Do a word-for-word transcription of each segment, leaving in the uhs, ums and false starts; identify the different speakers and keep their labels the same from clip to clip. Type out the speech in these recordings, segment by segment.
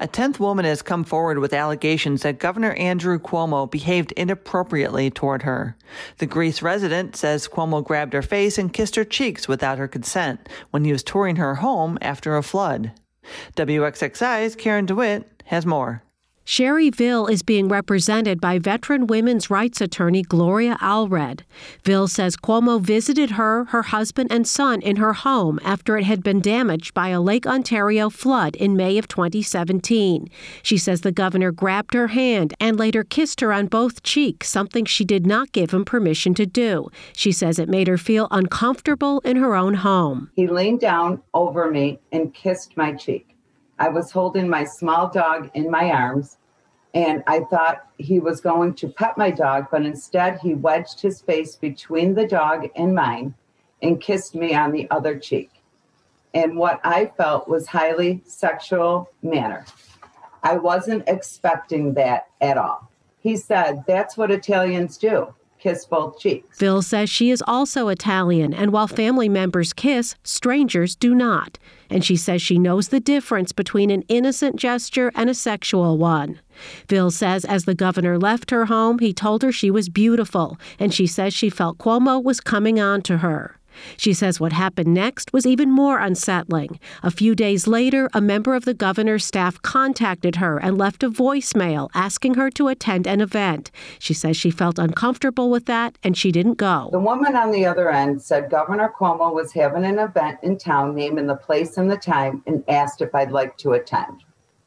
Speaker 1: A tenth woman has come forward with allegations that Governor Andrew Cuomo behaved inappropriately toward her. The Greece resident says Cuomo grabbed her face and kissed her cheeks without her consent when he was touring her home after a flood. W X X I's Karen DeWitt has more.
Speaker 2: Sherry Ville is being represented by veteran women's rights attorney Gloria Allred. Ville says Cuomo visited her, her husband, and son in her home after it had been damaged by a Lake Ontario flood in May of twenty seventeen. She says the governor grabbed her hand and later kissed her on both cheeks, something she did not give him permission to do. She says it made her feel uncomfortable in her own home.
Speaker 3: He leaned down over me and kissed my cheek. I was holding my small dog in my arms, and I thought he was going to pet my dog, but instead he wedged his face between the dog and mine and kissed me on the other cheek in what I felt was highly sexual manner. I wasn't expecting that at all. He said, "That's what Italians do. Kiss both cheeks."
Speaker 2: Ville says she is also Italian, and while family members kiss, strangers do not. And she says she knows the difference between an innocent gesture and a sexual one. Ville says as the governor left her home, he told her she was beautiful, and she says she felt Cuomo was coming on to her. She says what happened next was even more unsettling. A few days later, a member of the governor's staff contacted her and left a voicemail asking her to attend an event. She says she felt uncomfortable with that and she didn't go.
Speaker 3: The woman on the other end said Governor Cuomo was having an event in town, naming the place and the time, and asked if I'd like to attend.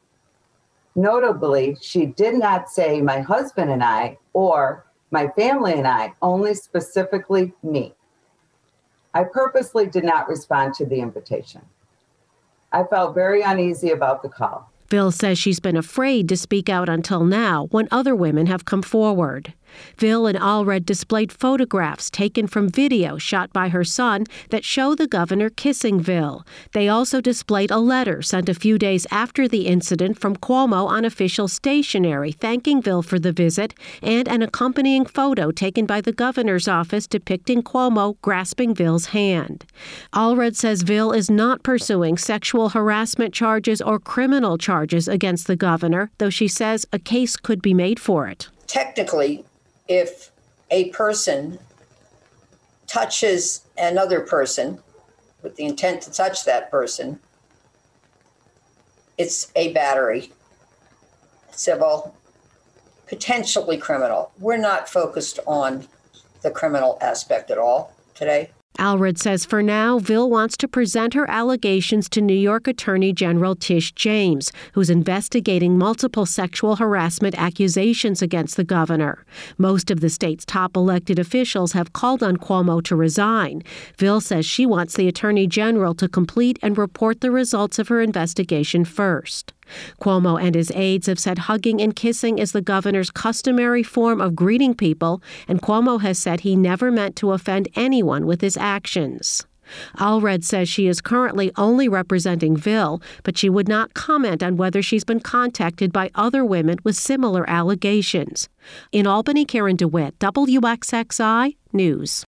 Speaker 3: Notably, she did not say my husband and I or my family and I, only specifically me. I purposely did not respond to the invitation. I felt very uneasy about the call.
Speaker 2: Ville says she's been afraid to speak out until now when other women have come forward. Ville and Allred displayed photographs taken from video shot by her son that show the governor kissing Ville. They also displayed a letter sent a few days after the incident from Cuomo on official stationery thanking Ville for the visit and an accompanying photo taken by the governor's office depicting Cuomo grasping Ville's hand. Allred says Ville is not pursuing sexual harassment charges or criminal charges against the governor, though she says a case could be made for it.
Speaker 4: Technically, if a person touches another person with the intent to touch that person, it's a battery, civil, potentially criminal. We're not focused on the criminal aspect at all today.
Speaker 2: Allred says for now, Ville wants to present her allegations to New York Attorney General Tish James, who's investigating multiple sexual harassment accusations against the governor. Most of the state's top elected officials have called on Cuomo to resign. Ville says she wants the Attorney General to complete and report the results of her investigation first. Cuomo and his aides have said hugging and kissing is the governor's customary form of greeting people, and Cuomo has said he never meant to offend anyone with his actions. Allred says she is currently only representing Ville, but she would not comment on whether she's been contacted by other women with similar allegations. In Albany, Karen DeWitt, W X X I News.